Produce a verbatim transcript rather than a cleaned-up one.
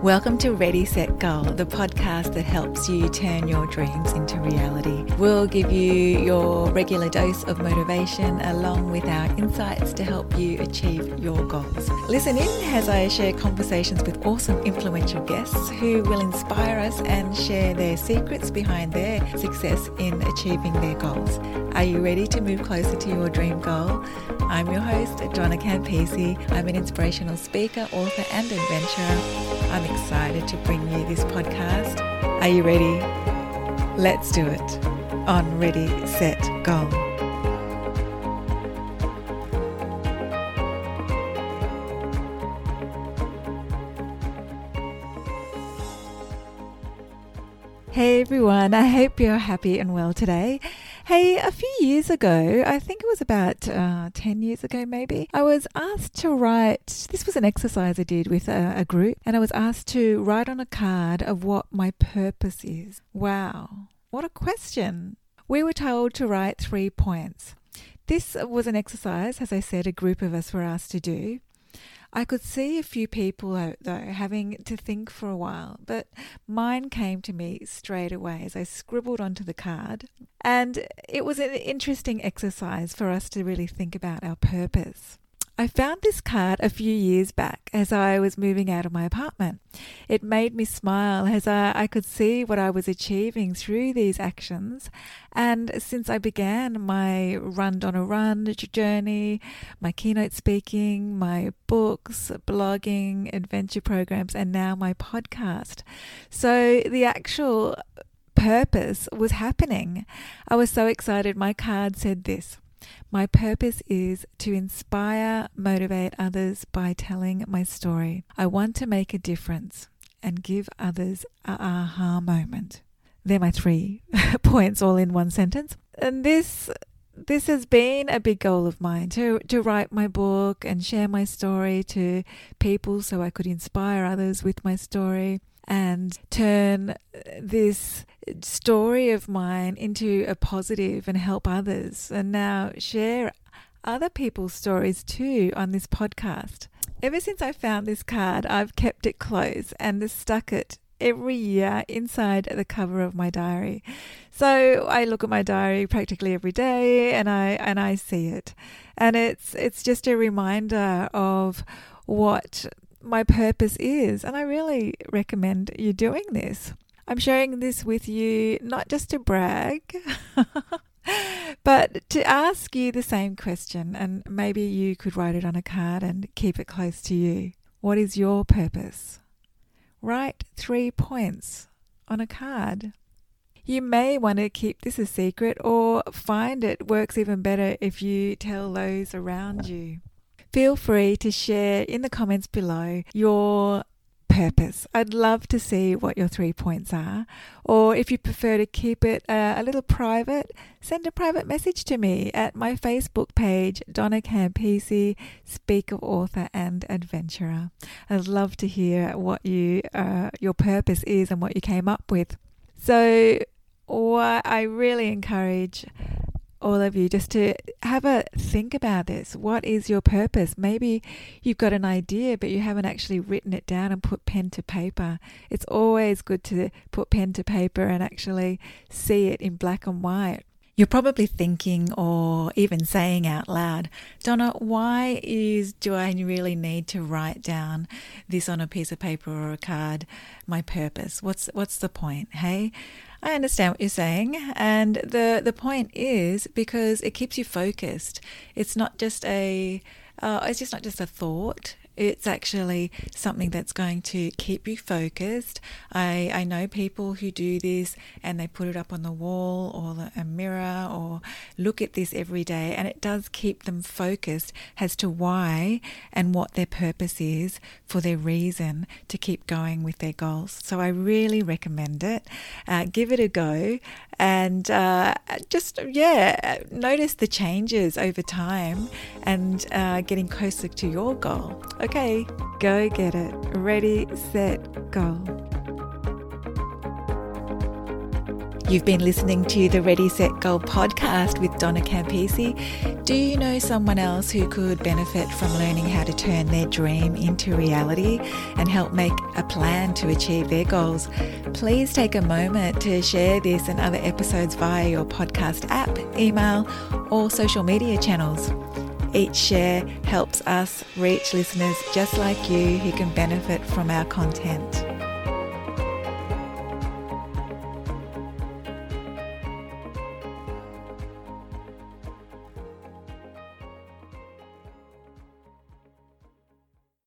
Welcome to Ready, Set, Goal, the podcast that helps you turn your dreams into reality. We'll give you your regular dose of motivation along with our insights to help you achieve your goals. Listen in as I share conversations with awesome influential guests who will inspire us and share their secrets behind their success in achieving their goals. Are you ready to move closer to your dream goal? I'm your host, Donna Campisi. I'm an inspirational speaker, author and adventurer. I'm excited to bring you this podcast. Are you ready? Let's do it on Ready, Set, Goal. Hey everyone, I hope you're happy and well today. Hey, a few years ago, I think it was about uh, ten years ago maybe, I was asked to write, this was an exercise I did with a, a group, and I was asked to write on a card of what my purpose is. Wow, what a question. We were told to write three points. This was an exercise, as I said, a group of us were asked to do. I could see a few people, though, having to think for a while, but mine came to me straight away as I scribbled onto the card. And it was an interesting exercise for us to really think about our purpose. I found this card a few years back as I was moving out of my apartment. It made me smile as I, I could see what I was achieving through these actions. And since I began my Run Donna Run journey, my keynote speaking, my books, blogging, adventure programs, and now my podcast. So the actual purpose was happening. I was so excited. My card said this: my purpose is to inspire, motivate others by telling my story. I want to make a difference and give others an aha moment. They're my three points all in one sentence. And this this has been a big goal of mine, to, to write my book and share my story to people so I could inspire others with my story and turn this story of mine into a positive and help others, and now share other people's stories too on this podcast. Ever since I found this card, I've kept it close and stuck it every year inside the cover of my diary. So I look at my diary practically every day and I and I see it. And it's it's just a reminder of what my purpose is, and I really recommend you doing this. I'm sharing this with you not just to brag, but to ask you the same question, and maybe you could write it on a card and keep it close to you. What is your purpose? Write three points on a card. You may want to keep this a secret, or find it works even better if you tell those around you. Feel free to share in the comments below your purpose. I'd love to see what your three points are. Or if you prefer to keep it uh, a little private, send a private message to me at my Facebook page, Donna Campisi, speaker, author and adventurer. I'd love to hear what you uh, your purpose is and what you came up with. So what I really encourage all of you just to have a think about this. What is your purpose? Maybe you've got an idea, but you haven't actually written it down and put pen to paper. It's always good to put pen to paper and actually see it in black and white. You're probably thinking, or even saying out loud, Donna, why is do I really need to write down this on a piece of paper or a card, my purpose? What's what's the point? Hey, I understand what you're saying, and the the point is because it keeps you focused. It's not just a uh, it's just not just a thought. It's actually something that's going to keep you focused. I, I know people who do this and they put it up on the wall or a mirror or look at this every day, and it does keep them focused as to why and what their purpose is, for their reason to keep going with their goals. So I really recommend it. Uh, give it a go and uh, just, yeah, notice the changes over time and uh, getting closer to your goal. Okay, go get it. Ready, set, go. You've been listening to the Ready, Set, Goal podcast with Donna Campisi. Do you know someone else who could benefit from learning how to turn their dream into reality and help make a plan to achieve their goals? Please take a moment to share this and other episodes via your podcast app, email, or social media channels. Each share helps us reach listeners just like you who can benefit from our content.